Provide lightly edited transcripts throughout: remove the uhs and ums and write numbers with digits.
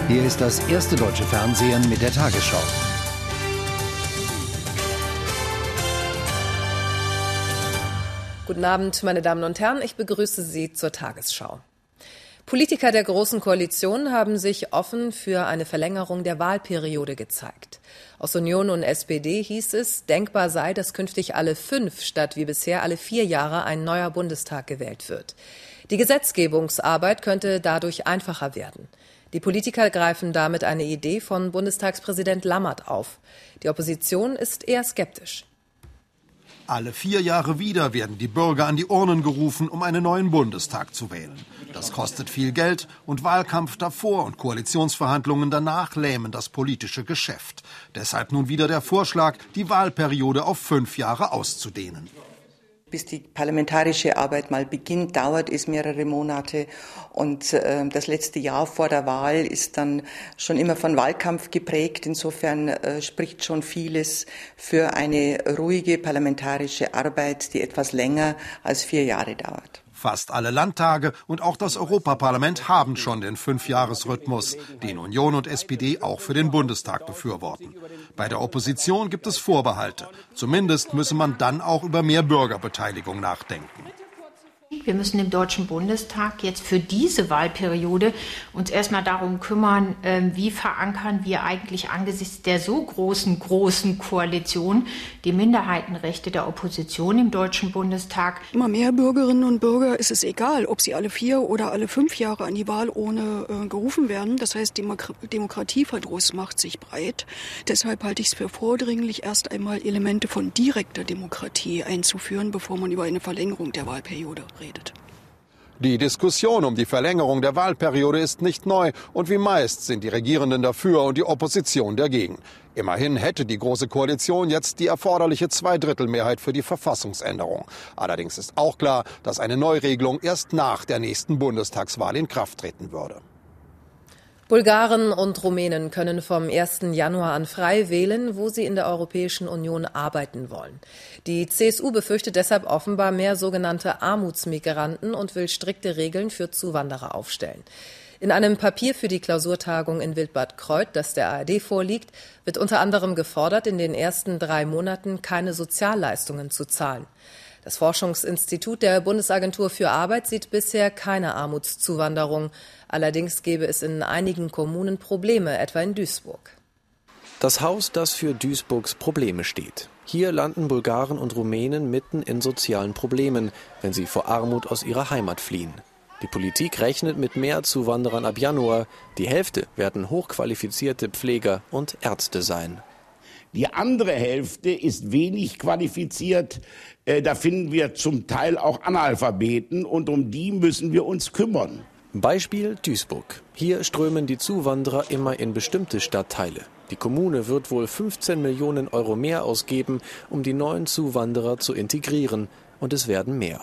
Hier ist das erste deutsche Fernsehen mit der Tagesschau. Guten Abend, meine Damen und Herren, ich begrüße Sie zur Tagesschau. Politiker der Großen Koalition haben sich offen für eine Verlängerung der Wahlperiode gezeigt. Aus Union und SPD hieß es, denkbar sei, dass künftig alle 5 statt wie bisher alle 4 Jahre ein neuer Bundestag gewählt wird. Die Gesetzgebungsarbeit könnte dadurch einfacher werden. Die Politiker greifen damit eine Idee von Bundestagspräsident Lammert auf. Die Opposition ist eher skeptisch. Alle 4 Jahre wieder werden die Bürger an die Urnen gerufen, um einen neuen Bundestag zu wählen. Das kostet viel Geld und Wahlkampf davor und Koalitionsverhandlungen danach lähmen das politische Geschäft. Deshalb nun wieder der Vorschlag, die Wahlperiode auf 5 Jahre auszudehnen. Bis die parlamentarische Arbeit mal beginnt, dauert es mehrere Monate. Und das letzte Jahr vor der Wahl ist dann schon immer von Wahlkampf geprägt. Insofern spricht schon vieles für eine ruhige parlamentarische Arbeit, die etwas länger als 4 Jahre dauert. Fast alle Landtage und auch das Europaparlament haben schon den 5-Jahres-Rhythmus, den Union und SPD auch für den Bundestag befürworten. Bei der Opposition gibt es Vorbehalte. Zumindest müsse man dann auch über mehr Bürgerbeteiligung nachdenken. Wir müssen im Deutschen Bundestag jetzt für diese Wahlperiode uns erstmal darum kümmern, wie verankern wir eigentlich angesichts der so großen Koalition die Minderheitenrechte der Opposition im Deutschen Bundestag. Immer mehr Bürgerinnen und Bürger ist es egal, ob sie alle 4 oder alle 5 Jahre an die Wahlurne gerufen werden. Das heißt, Demokratieverdruss macht sich breit. Deshalb halte ich es für vordringlich, erst einmal Elemente von direkter Demokratie einzuführen, bevor man über eine Verlängerung der Wahlperiode redet. Die Diskussion um die Verlängerung der Wahlperiode ist nicht neu und wie meist sind die Regierenden dafür und die Opposition dagegen. Immerhin hätte die Große Koalition jetzt die erforderliche 2/3-Mehrheit für die Verfassungsänderung. Allerdings ist auch klar, dass eine Neuregelung erst nach der nächsten Bundestagswahl in Kraft treten würde. Bulgaren und Rumänen können vom 1. Januar an frei wählen, wo sie in der Europäischen Union arbeiten wollen. Die CSU befürchtet deshalb offenbar mehr sogenannte Armutsmigranten und will strikte Regeln für Zuwanderer aufstellen. In einem Papier für die Klausurtagung in Wildbad Kreuth, das der ARD vorliegt, wird unter anderem gefordert, in den ersten 3 Monaten keine Sozialleistungen zu zahlen. Das Forschungsinstitut der Bundesagentur für Arbeit sieht bisher keine Armutszuwanderung. Allerdings gäbe es in einigen Kommunen Probleme, etwa in Duisburg. Das Haus, das für Duisburgs Probleme steht. Hier landen Bulgaren und Rumänen mitten in sozialen Problemen, wenn sie vor Armut aus ihrer Heimat fliehen. Die Politik rechnet mit mehr Zuwanderern ab Januar. Die Hälfte werden hochqualifizierte Pfleger und Ärzte sein. Die andere Hälfte ist wenig qualifiziert. Da finden wir zum Teil auch Analphabeten und um die müssen wir uns kümmern. Beispiel Duisburg. Hier strömen die Zuwanderer immer in bestimmte Stadtteile. Die Kommune wird wohl 15 Millionen Euro mehr ausgeben, um die neuen Zuwanderer zu integrieren. Und es werden mehr.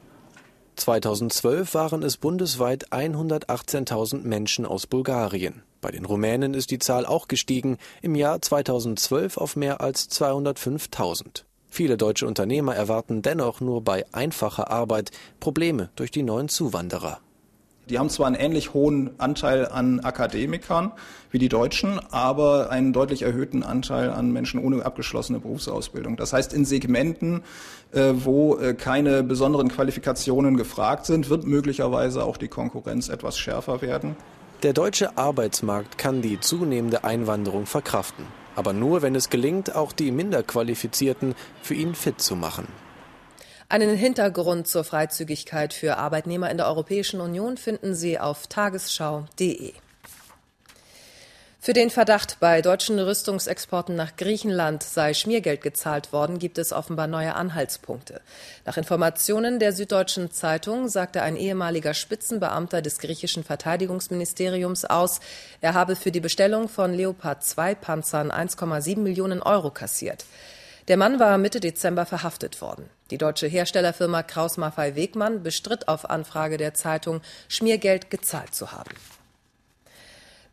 2012 waren es bundesweit 118.000 Menschen aus Bulgarien. Bei den Rumänen ist die Zahl auch gestiegen, im Jahr 2012 auf mehr als 205.000. Viele deutsche Unternehmer erwarten dennoch nur bei einfacher Arbeit Probleme durch die neuen Zuwanderer. Die haben zwar einen ähnlich hohen Anteil an Akademikern wie die Deutschen, aber einen deutlich erhöhten Anteil an Menschen ohne abgeschlossene Berufsausbildung. Das heißt, in Segmenten, wo keine besonderen Qualifikationen gefragt sind, wird möglicherweise auch die Konkurrenz etwas schärfer werden. Der deutsche Arbeitsmarkt kann die zunehmende Einwanderung verkraften. Aber nur, wenn es gelingt, auch die Minderqualifizierten für ihn fit zu machen. Einen Hintergrund zur Freizügigkeit für Arbeitnehmer in der Europäischen Union finden Sie auf tagesschau.de. Für den Verdacht, bei deutschen Rüstungsexporten nach Griechenland sei Schmiergeld gezahlt worden, gibt es offenbar neue Anhaltspunkte. Nach Informationen der Süddeutschen Zeitung sagte ein ehemaliger Spitzenbeamter des griechischen Verteidigungsministeriums aus, er habe für die Bestellung von Leopard-2-Panzern 1,7 Millionen Euro kassiert. Der Mann war Mitte Dezember verhaftet worden. Die deutsche Herstellerfirma Krauss-Maffei-Wegmann bestritt auf Anfrage der Zeitung, Schmiergeld gezahlt zu haben.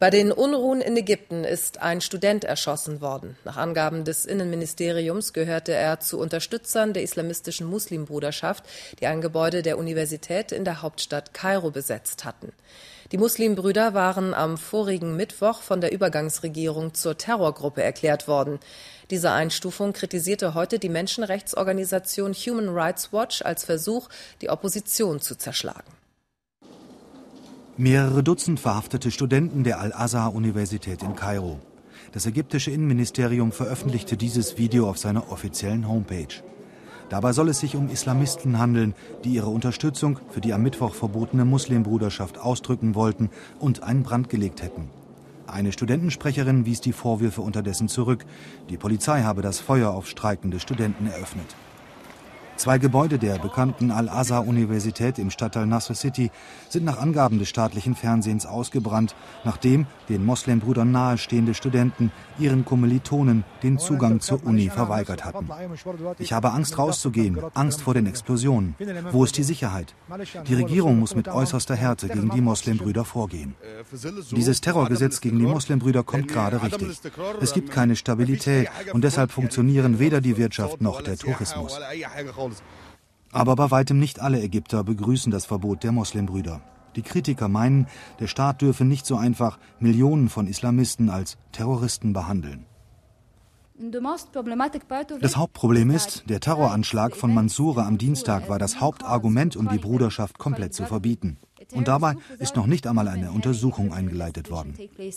Bei den Unruhen in Ägypten ist ein Student erschossen worden. Nach Angaben des Innenministeriums gehörte er zu Unterstützern der islamistischen Muslimbruderschaft, die ein Gebäude der Universität in der Hauptstadt Kairo besetzt hatten. Die Muslimbrüder waren am vorigen Mittwoch von der Übergangsregierung zur Terrorgruppe erklärt worden. Diese Einstufung kritisierte heute die Menschenrechtsorganisation Human Rights Watch als Versuch, die Opposition zu zerschlagen. Mehrere Dutzend verhaftete Studenten der Al-Azhar-Universität in Kairo. Das ägyptische Innenministerium veröffentlichte dieses Video auf seiner offiziellen Homepage. Dabei soll es sich um Islamisten handeln, die ihre Unterstützung für die am Mittwoch verbotene Muslimbruderschaft ausdrücken wollten und einen Brand gelegt hätten. Eine Studentensprecherin wies die Vorwürfe unterdessen zurück. Die Polizei habe das Feuer auf streikende Studenten eröffnet. 2 Gebäude der bekannten Al-Azhar-Universität im Stadtteil Nasr City sind nach Angaben des staatlichen Fernsehens ausgebrannt, nachdem den Moslembrüdern nahestehende Studenten ihren Kommilitonen den Zugang zur Uni verweigert hatten. Ich habe Angst rauszugehen, Angst vor den Explosionen. Wo ist die Sicherheit? Die Regierung muss mit äußerster Härte gegen die Moslembrüder vorgehen. Dieses Terrorgesetz gegen die Moslembrüder kommt gerade richtig. Es gibt keine Stabilität und deshalb funktionieren weder die Wirtschaft noch der Tourismus. Aber bei weitem nicht alle Ägypter begrüßen das Verbot der Moslembrüder. Die Kritiker meinen, der Staat dürfe nicht so einfach Millionen von Islamisten als Terroristen behandeln. Das Hauptproblem ist, der Terroranschlag von Mansoura am Dienstag war das Hauptargument, um die Bruderschaft komplett zu verbieten. Und dabei ist noch nicht einmal eine Untersuchung eingeleitet worden.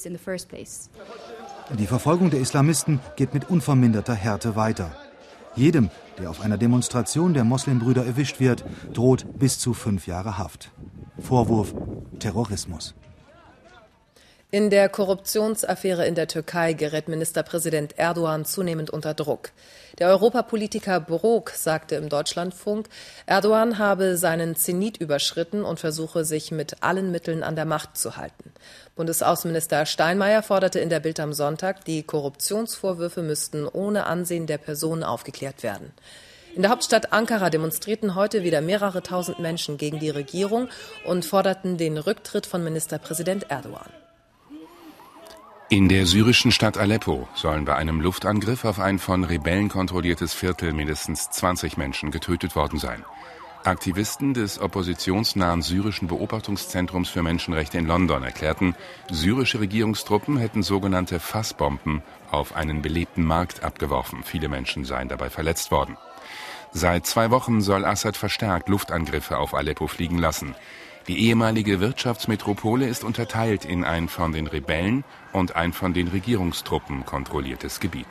Die Verfolgung der Islamisten geht mit unverminderter Härte weiter. Jedem, der auf einer Demonstration der Moslembrüder erwischt wird, droht bis zu 5 Jahre Haft. Vorwurf: Terrorismus. In der Korruptionsaffäre in der Türkei gerät Ministerpräsident Erdogan zunehmend unter Druck. Der Europapolitiker Brok sagte im Deutschlandfunk, Erdogan habe seinen Zenit überschritten und versuche, sich mit allen Mitteln an der Macht zu halten. Bundesaußenminister Steinmeier forderte in der Bild am Sonntag, die Korruptionsvorwürfe müssten ohne Ansehen der Person aufgeklärt werden. In der Hauptstadt Ankara demonstrierten heute wieder mehrere tausend Menschen gegen die Regierung und forderten den Rücktritt von Ministerpräsident Erdogan. In der syrischen Stadt Aleppo sollen bei einem Luftangriff auf ein von Rebellen kontrolliertes Viertel mindestens 20 Menschen getötet worden sein. Aktivisten des oppositionsnahen syrischen Beobachtungszentrums für Menschenrechte in London erklärten, syrische Regierungstruppen hätten sogenannte Fassbomben auf einen belebten Markt abgeworfen. Viele Menschen seien dabei verletzt worden. Seit 2 Wochen soll Assad verstärkt Luftangriffe auf Aleppo fliegen lassen. Die ehemalige Wirtschaftsmetropole ist unterteilt in ein von den Rebellen und ein von den Regierungstruppen kontrolliertes Gebiet.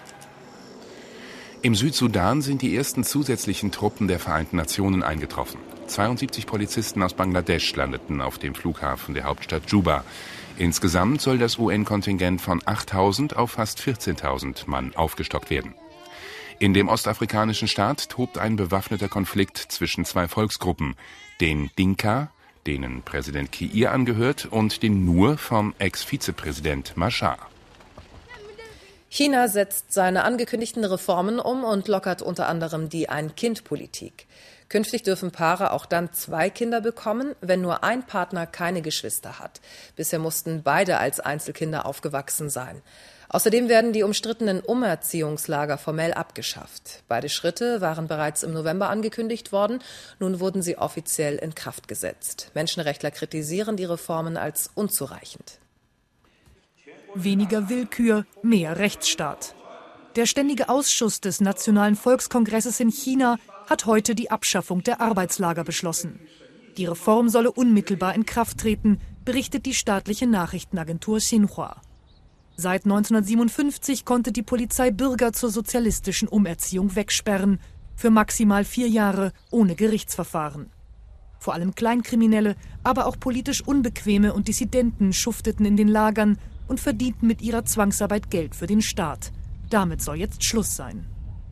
Im Südsudan sind die ersten zusätzlichen Truppen der Vereinten Nationen eingetroffen. 72 Polizisten aus Bangladesch landeten auf dem Flughafen der Hauptstadt Juba. Insgesamt soll das UN-Kontingent von 8.000 auf fast 14.000 Mann aufgestockt werden. In dem ostafrikanischen Staat tobt ein bewaffneter Konflikt zwischen 2 Volksgruppen, den Dinka, denen Präsident Kiir angehört, und den Nur vom Ex-Vizepräsident Machar. China setzt seine angekündigten Reformen um und lockert unter anderem die Ein-Kind-Politik. Künftig dürfen Paare auch dann 2 Kinder bekommen, wenn nur ein Partner keine Geschwister hat. Bisher mussten beide als Einzelkinder aufgewachsen sein. Außerdem werden die umstrittenen Umerziehungslager formell abgeschafft. Beide Schritte waren bereits im November angekündigt worden. Nun wurden sie offiziell in Kraft gesetzt. Menschenrechtler kritisieren die Reformen als unzureichend. Weniger Willkür, mehr Rechtsstaat. Der Ständige Ausschuss des Nationalen Volkskongresses in China hat heute die Abschaffung der Arbeitslager beschlossen. Die Reform solle unmittelbar in Kraft treten, berichtet die staatliche Nachrichtenagentur Xinhua. Seit 1957 konnte die Polizei Bürger zur sozialistischen Umerziehung wegsperren, für maximal 4 Jahre ohne Gerichtsverfahren. Vor allem Kleinkriminelle, aber auch politisch Unbequeme und Dissidenten schufteten in den Lagern und verdienten mit ihrer Zwangsarbeit Geld für den Staat. Damit soll jetzt Schluss sein.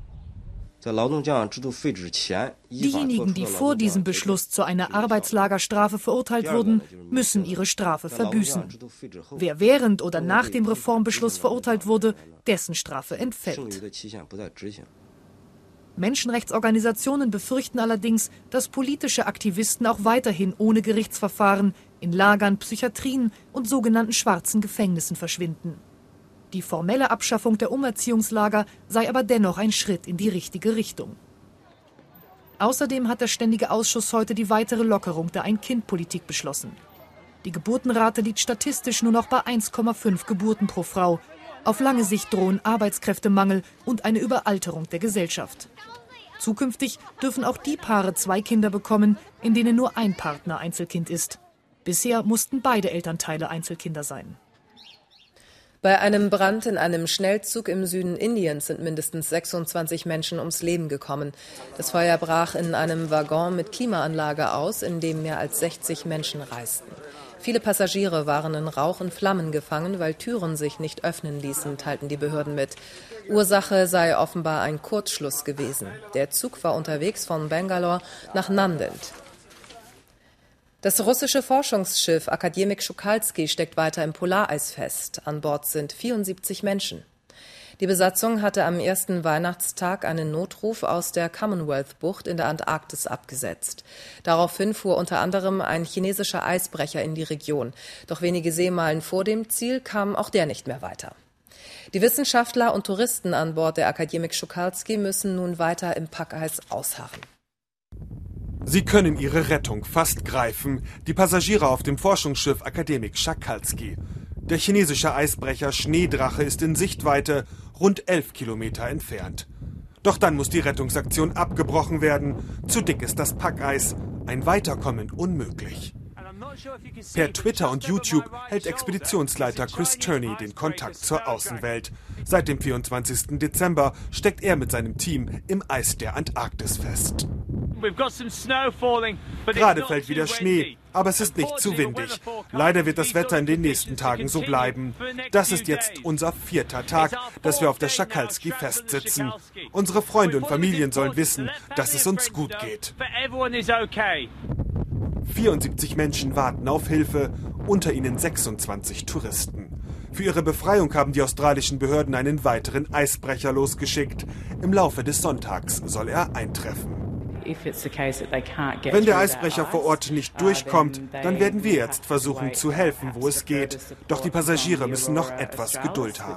Diejenigen, die vor diesem Beschluss zu einer Arbeitslagerstrafe verurteilt wurden, müssen ihre Strafe verbüßen. Wer während oder nach dem Reformbeschluss verurteilt wurde, dessen Strafe entfällt. Menschenrechtsorganisationen befürchten allerdings, dass politische Aktivisten auch weiterhin ohne Gerichtsverfahren in Lagern, Psychiatrien und sogenannten schwarzen Gefängnissen verschwinden. Die formelle Abschaffung der Umerziehungslager sei aber dennoch ein Schritt in die richtige Richtung. Außerdem hat der Ständige Ausschuss heute die weitere Lockerung der Ein-Kind-Politik beschlossen. Die Geburtenrate liegt statistisch nur noch bei 1,5 Geburten pro Frau. Auf lange Sicht drohen Arbeitskräftemangel und eine Überalterung der Gesellschaft. Zukünftig dürfen auch die Paare 2 Kinder bekommen, in denen nur ein Partner Einzelkind ist. Bisher mussten beide Elternteile Einzelkinder sein. Bei einem Brand in einem Schnellzug im Süden Indiens sind mindestens 26 Menschen ums Leben gekommen. Das Feuer brach in einem Waggon mit Klimaanlage aus, in dem mehr als 60 Menschen reisten. Viele Passagiere waren in Rauch und Flammen gefangen, weil Türen sich nicht öffnen ließen, teilten die Behörden mit. Ursache sei offenbar ein Kurzschluss gewesen. Der Zug war unterwegs von Bangalore nach Nanded. Das russische Forschungsschiff Akademik Schukalski steckt weiter im Polareis fest. An Bord sind 74 Menschen. Die Besatzung hatte am ersten Weihnachtstag einen Notruf aus der Commonwealth-Bucht in der Antarktis abgesetzt. Daraufhin fuhr unter anderem ein chinesischer Eisbrecher in die Region. Doch wenige Seemeilen vor dem Ziel kam auch der nicht mehr weiter. Die Wissenschaftler und Touristen an Bord der Akademik Schukalski müssen nun weiter im Packeis ausharren. Sie können ihre Rettung fast greifen, die Passagiere auf dem Forschungsschiff Akademik Schukalski. Der chinesische Eisbrecher Schneedrache ist in Sichtweite, rund 11 Kilometer entfernt. Doch dann muss die Rettungsaktion abgebrochen werden. Zu dick ist das Packeis, ein Weiterkommen unmöglich. Per Twitter und YouTube hält Expeditionsleiter Chris Turney den Kontakt zur Außenwelt. Seit dem 24. Dezember steckt er mit seinem Team im Eis der Antarktis fest. Gerade fällt wieder Schnee, aber es ist nicht zu windig. Leider wird das Wetter in den nächsten Tagen so bleiben. Das ist jetzt unser 4. Tag, dass wir auf der Schukalski festsitzen. Unsere Freunde und Familien sollen wissen, dass es uns gut geht. 74 Menschen warten auf Hilfe, unter ihnen 26 Touristen. Für ihre Befreiung haben die australischen Behörden einen weiteren Eisbrecher losgeschickt. Im Laufe des Sonntags soll er eintreffen. Wenn der Eisbrecher vor Ort nicht durchkommt, dann werden wir jetzt versuchen zu helfen, wo es geht. Doch die Passagiere müssen noch etwas Geduld haben.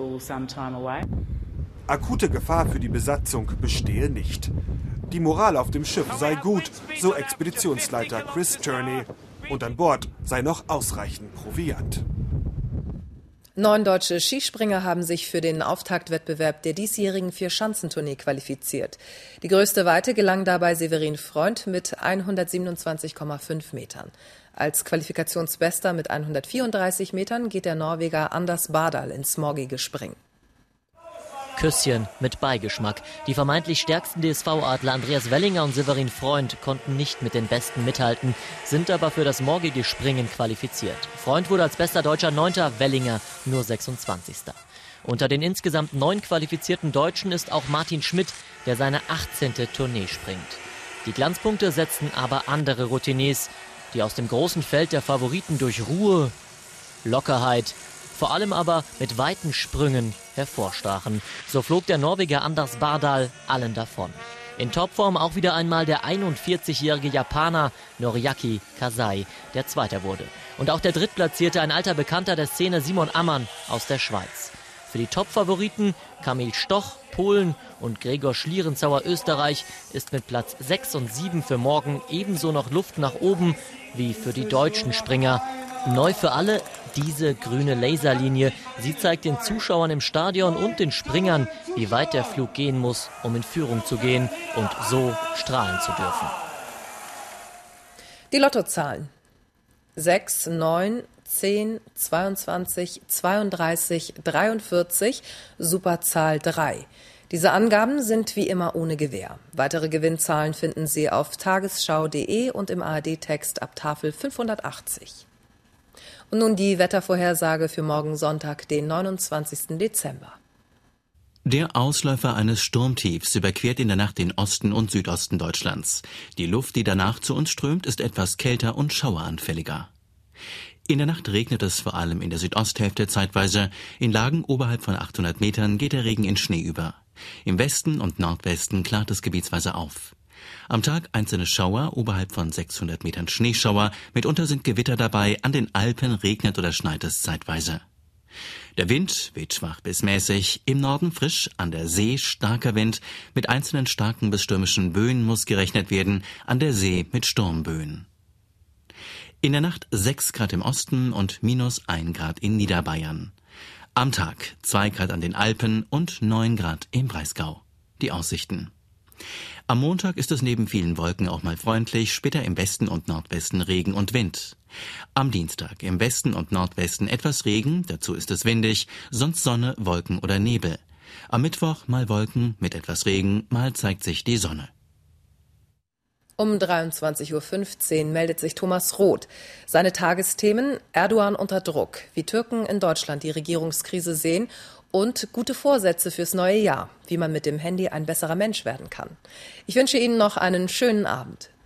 Akute Gefahr für die Besatzung bestehe nicht. Die Moral auf dem Schiff sei gut, so Expeditionsleiter Chris Turney. Und an Bord sei noch ausreichend Proviant. 9 deutsche Skispringer haben sich für den Auftaktwettbewerb der diesjährigen Vierschanzentournee qualifiziert. Die größte Weite gelang dabei Severin Freund mit 127,5 Metern. Als Qualifikationsbester mit 134 Metern geht der Norweger Anders Bardal ins morgige Springen. Küsschen mit Beigeschmack. Die vermeintlich stärksten DSV-Adler Andreas Wellinger und Severin Freund konnten nicht mit den Besten mithalten, sind aber für das morgige Springen qualifiziert. Freund wurde als bester Deutscher 9., Wellinger nur 26. Unter den insgesamt 9 qualifizierten Deutschen ist auch Martin Schmidt, der seine 18. Tournee springt. Die Glanzpunkte setzten aber andere Routiniers, die aus dem großen Feld der Favoriten durch Ruhe, Lockerheit, vor allem aber mit weiten Sprüngen hervorstachen. So flog der Norweger Anders Bardal allen davon. In Topform auch wieder einmal der 41-jährige Japaner Noriaki Kasai, der Zweiter wurde. Und auch der Drittplatzierte, ein alter Bekannter der Szene, Simon Ammann aus der Schweiz. Für die Top-Favoriten Kamil Stoch, Polen und Gregor Schlierenzauer, Österreich, ist mit Platz 6 und 7 für morgen ebenso noch Luft nach oben wie für die deutschen Springer. Neu für alle diese grüne Laserlinie. Sie zeigt den Zuschauern im Stadion und den Springern, wie weit der Flug gehen muss, um in Führung zu gehen und so strahlen zu dürfen. Die Lottozahlen: 6, 9, 10, 22, 32, 43, Superzahl 3. Diese Angaben sind wie immer ohne Gewähr. Weitere Gewinnzahlen finden Sie auf tagesschau.de und im ARD-Text ab Tafel 580. Und nun die Wettervorhersage für morgen Sonntag, den 29. Dezember. Der Ausläufer eines Sturmtiefs überquert in der Nacht den Osten und Südosten Deutschlands. Die Luft, die danach zu uns strömt, ist etwas kälter und schaueranfälliger. In der Nacht regnet es vor allem in der Südosthälfte zeitweise. In Lagen oberhalb von 800 Metern geht der Regen in Schnee über. Im Westen und Nordwesten klart es gebietsweise auf. Am Tag einzelne Schauer, oberhalb von 600 Metern Schneeschauer, mitunter sind Gewitter dabei, an den Alpen regnet oder schneit es zeitweise. Der Wind weht schwach bis mäßig, im Norden frisch, an der See starker Wind, mit einzelnen starken bis stürmischen Böen muss gerechnet werden, an der See mit Sturmböen. In der Nacht 6 Grad im Osten und -1 Grad in Niederbayern. Am Tag 2 Grad an den Alpen und 9 Grad im Breisgau. Die Aussichten. Am Montag ist es neben vielen Wolken auch mal freundlich, später im Westen und Nordwesten Regen und Wind. Am Dienstag im Westen und Nordwesten etwas Regen, dazu ist es windig, sonst Sonne, Wolken oder Nebel. Am Mittwoch mal Wolken mit etwas Regen, mal zeigt sich die Sonne. Um 23.15 Uhr meldet sich Thomas Roth. Seine Tagesthemen: Erdogan unter Druck, wie Türken in Deutschland die Regierungskrise sehen und gute Vorsätze fürs neue Jahr, wie man mit dem Handy ein besserer Mensch werden kann. Ich wünsche Ihnen noch einen schönen Abend.